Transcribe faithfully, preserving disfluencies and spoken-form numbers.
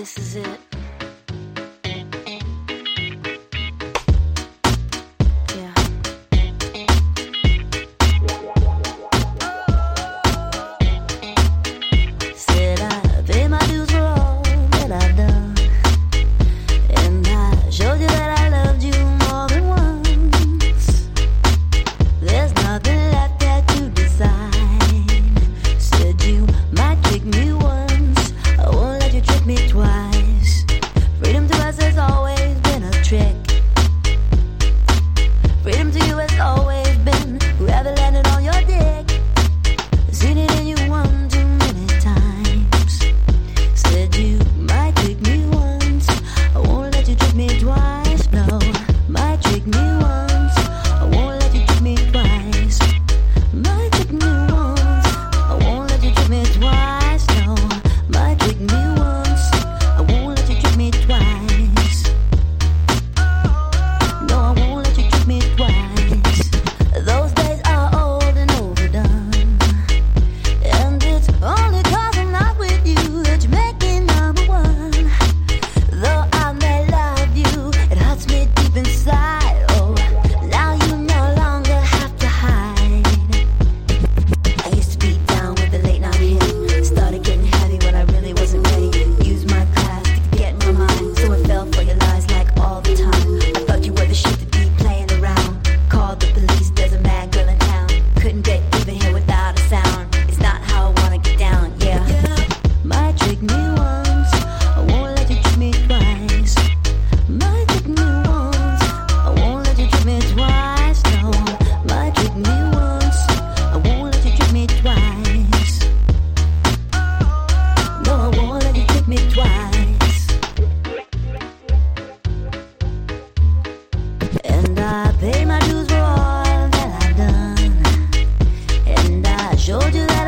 This is it. Yeah. Said I pay my dues for all that I've done, and I showed you that I loved you more than once. There's nothing left that you decide. Said you might trick me once, I won't let you trick me twice. Freedom to us has always been a trick. Freedom to you has always been whoever landed on your dick. Seen it in you one too many times. Said you might trick me once, I won't let you trick me twice. No, might trick me once, I won't let you trick me twice. Might trick me once, I won't let you trick me twice. No, might trick me once, I won't let you trick me twice. No, I won't let you trick me twice. Those days are old and overdone, and it's only 'cause I'm not with you that you make me number one. Though I may love you, it hurts me deep inside. Oh, now you no longer have to hide. I used to be down with the late night hit. Started getting heavy when I really wasn't ready. Used my class to get in my mind, so I fell for your lies like all the time. I thought you were the shit to be playing around. Called the police, there's a mad girl in town. Couldn't get even here without a sound. It's not how I wanna get down, yeah. Might trick me once, I won't let you trick me twice. Might trick me once, I won't let you trick me twice. No, might trick me once, I won't let you trick me twice. No, I won't let you trick me twice. And I pay my dues for all that I've done, and I showed you that